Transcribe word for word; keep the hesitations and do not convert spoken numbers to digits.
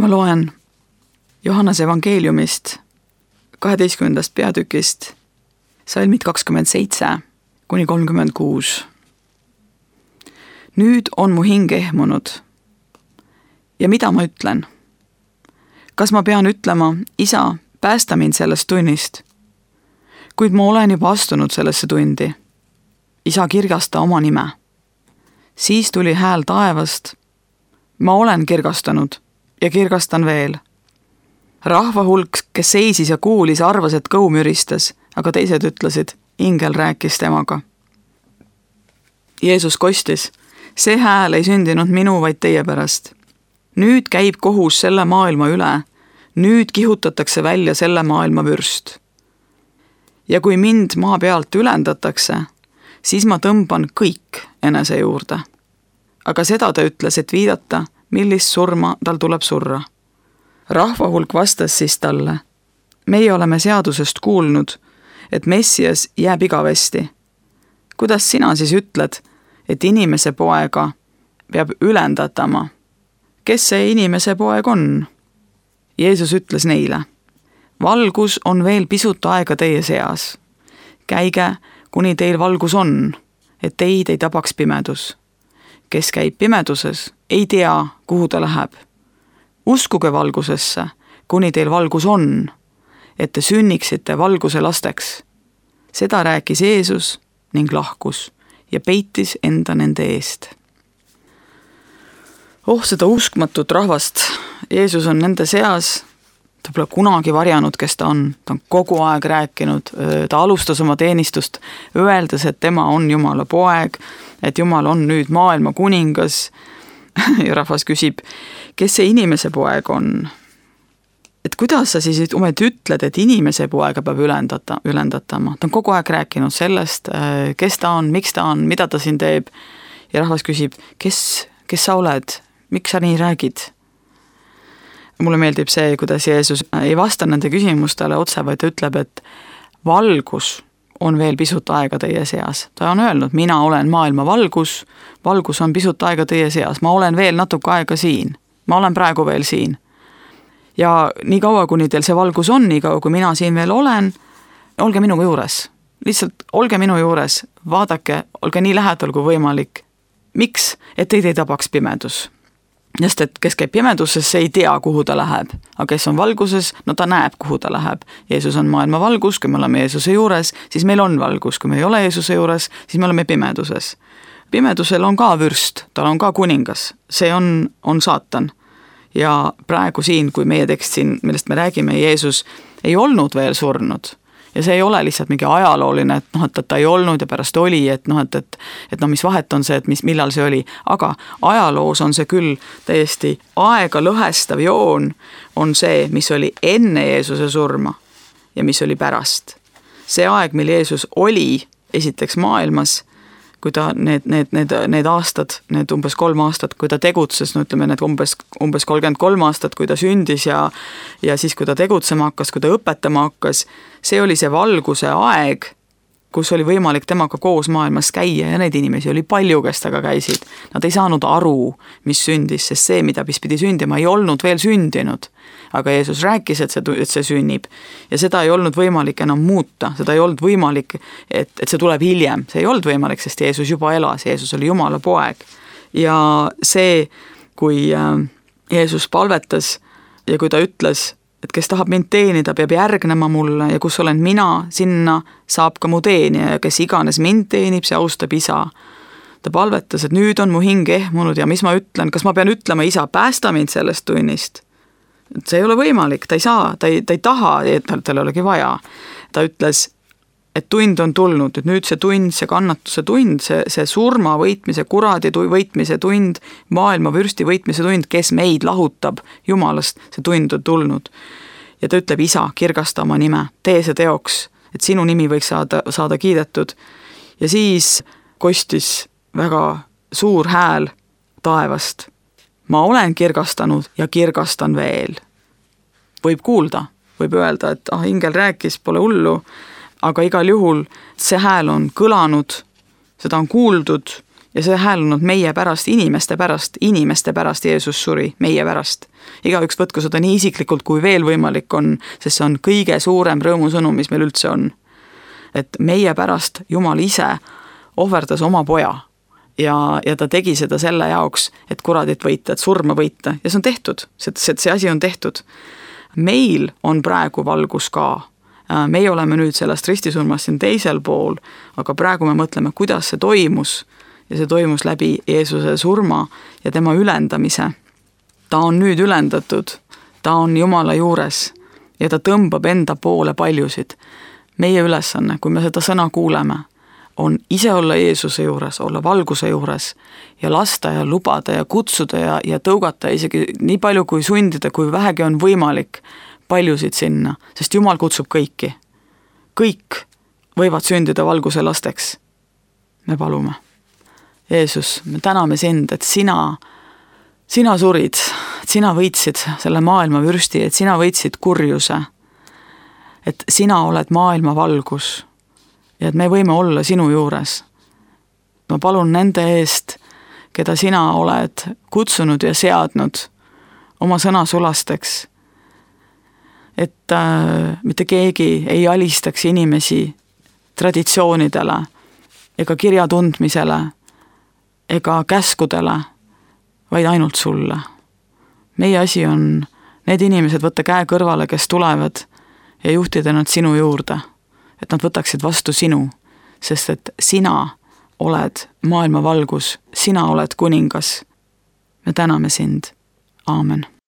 ma loen Johannese evangeeliumist kaheteistkümnendast peatükist salmid kakskümmend seitse kuni kolmkümmend kuus. Nüüd on mu hing ehmunud. Ja mida ma ütlen? Kas ma pean ütlema, isa, päästa mind sellest tunnist? Kuid ma olen juba astunud sellesse tundi. Isa, kirgasta oma nime. Siis tuli hääl taevast. Ma olen kirgastanud ja kirgastan veel. Rahva hulk, kes seisis ja kuulis, arvas, et kõu müristas, aga teised ütlesid, ingel rääkis temaga. Jeesus kostis, see hääl ei sündinud minu, vaid teie pärast. Nüüd käib kohus selle maailma üle. Nüüd kihutatakse välja selle maailma vürst. Ja kui mind maa pealt ülendatakse, siis ma tõmban kõik enese juurde. Aga seda ta ütles, et viidata, millist surma tal tuleb surra. Rahva hulk vastas siis talle, meie oleme seadusest kuulnud, et Messias jääb igavesti. Kuidas sina siis ütled, et inimese poega peab ülendatama? Kes see inimese poeg on? Jeesus ütles neile, valgus on veel pisut aega teie seas. Käige, kuni teil valgus on, et teid ei tabaks pimedus. Kes käib pimeduses, ei tea, kuhu ta läheb. Uskuge valgusesse, kuni teil valgus on, et te sünniksite valguse lasteks. Seda rääkis Jeesus ning lahkus ja peitis enda nende eest. Oh, seda uskmatut rahvast. Jeesus on nende seas, ta pole kunagi varjanud, kes ta on. Ta on kogu aeg rääkinud, ta alustas oma teenistust, öeldes, et tema on Jumala poeg, et Jumal on nüüd maailma kuningas. Ja rahvas küsib, kes see inimese poeg on? Et kuidas sa siis ometi ütled, et inimese poega peab ülendata, ülendatama? Ta on kogu aeg rääkinud sellest, kes ta on, miks ta on, mida ta siin teeb. Ja rahvas küsib, kes, kes sa oled? Miks sa nii räägid? Mulle meeldib see, kuidas Jeesus ei vasta nende küsimustele otse, vaid ütleb, et valgus on veel pisut aega teie seas. Ta on öelnud, mina olen maailma valgus, valgus on pisut aega teie seas, ma olen veel natuke aega siin, ma olen praegu veel siin. Ja nii kaua, kuni teil see valgus on, nii kaua, kui mina siin veel olen, olge minuga juures. Lihtsalt olge minu juures, vaadake, olge nii lähedal kui võimalik. Miks? Et teid ei tabaks pimedus. Just, et kes käib pimeduses, see ei tea, kuhu ta läheb. Aga kes on valguses, no ta näeb, kuhu ta läheb. Jeesus on maailma valgus, kui me oleme Jeesuse juures, siis meil on valgus. Kui me ei ole Jeesuse juures, siis me oleme pimeduses. Pimedusel on ka vürst, tal on ka kuningas. See on, on saatan. Ja praegu siin, kui meie tekst siin, millest me räägime, Jeesus ei olnud veel surnud. Ja see ei ole lihtsalt mingi ajalooline, et, noh, et ta ei olnud ja pärast oli, et, noh, et, et, et no, mis vahet on see, et mis, millal see oli. Aga ajaloos on see küll täiesti aega lõhestav joon, on see, mis oli enne Jeesuse surma ja mis oli pärast. See aeg, mil Jeesus oli esiteks maailmas, kui ta need, need, need, need aastad, need umbes kolm aastat, kui ta tegutses, no ütleme need umbes, umbes kolmkümmend kolm aastat, kui ta sündis ja, ja siis, kui ta tegutsema hakkas, kui ta õpetama hakkas, see oli see valguse aeg, kus oli võimalik temaga koos maailmas käia ja neid inimesi oli palju, kes taga käisid. Nad ei saanud aru, mis sündis, sest see, mida pidi sündima, ei olnud veel sündinud. Aga Jeesus rääkis, et see, et see sünnib. Ja seda ei olnud võimalik enam muuta. Seda ei olnud võimalik, et, et see tuleb hiljem. See ei olnud võimalik, sest Jeesus juba elas. Jeesus oli Jumala poeg. Ja see, kui Jeesus palvetas ja kui ta ütles, et kes tahab mind teenida, peab järgnema mulle ja kus olen mina, sinna saab ka mu teenija ja kes iganes mind teenib, see austab isa. Ta palvetas, et nüüd on mu hing ehmunud ja mis ma ütlen, kas ma pean ütlema, isa, päästa mind sellest tunnist? See ei ole võimalik, ta ei saa, ta ei, ta ei taha, et tal ei olegi vaja. Ta ütles, et tund on tulnud, et nüüd see tund, see kannatuse tund, see, see surma võitmise, kuradi võitmise tund, maailma vürsti võitmise tund, kes meid lahutab Jumalast, see tund on tulnud. Ja ta ütleb, isa, kirgasta oma nime, tee see teoks, et sinu nimi võiks saada, saada kiidetud. Ja siis kostis väga suur hääl taevast. Ma olen kirgastanud ja kirgastan veel. Võib kuulda, võib öelda, et ah, ingel rääkis, pole hullu, aga igal juhul see hääl on kõlanud, seda on kuuldud ja see hääl on olnud meie pärast, inimeste pärast, inimeste pärast Jeesus suri, meie pärast. Igaüks võtku seda nii isiklikult, kui veel võimalik on, sest see on kõige suurem rõõmusõnum, mis meil üldse on. Et meie pärast Jumal ise ohverdas oma poja ja, ja ta tegi seda selle jaoks, et kuradit võita, et surma võita ja see on tehtud, see, see asi on tehtud. Meil on praegu valgus ka. Meie oleme nüüd sellest ristisurmast siin teisel pool, aga praegu me mõtleme, kuidas see toimus ja see toimus läbi Jeesuse surma ja tema ülendamise. Ta on nüüd ülendatud, ta on Jumala juures ja ta tõmbab enda poole paljusid. Meie ülesanne, kui me seda sõna kuuleme, on ise olla Jeesuse juures, olla valguse juures ja lasta ja lubada ja kutsuda ja, ja tõugata isegi nii palju kui sundida, kui vähegi on võimalik paljusid sinna, sest Jumal kutsub kõiki. Kõik võivad sündida valguse lasteks. Me palume. Jeesus, me täname sind, et sina, sina surid, et sina võitsid selle maailma vürsti, et sina võitsid kurjuse, et sina oled maailma valgus ja et me võime olla sinu juures. Ma palun nende eest, keda sina oled kutsunud ja seadnud oma sõnasulasteks, et äh, mitte keegi ei alistaks inimesi traditsioonidele ega kirja tundmisele ega käskudele, vaid ainult sulle. Meie asi on need inimesed võtta käe kõrvale, kes tulevad ja juhtida nad sinu juurde, et nad võtaksid vastu sinu, sest et sina oled maailma valgus, sina oled kuningas. Me täname sind. Aamen.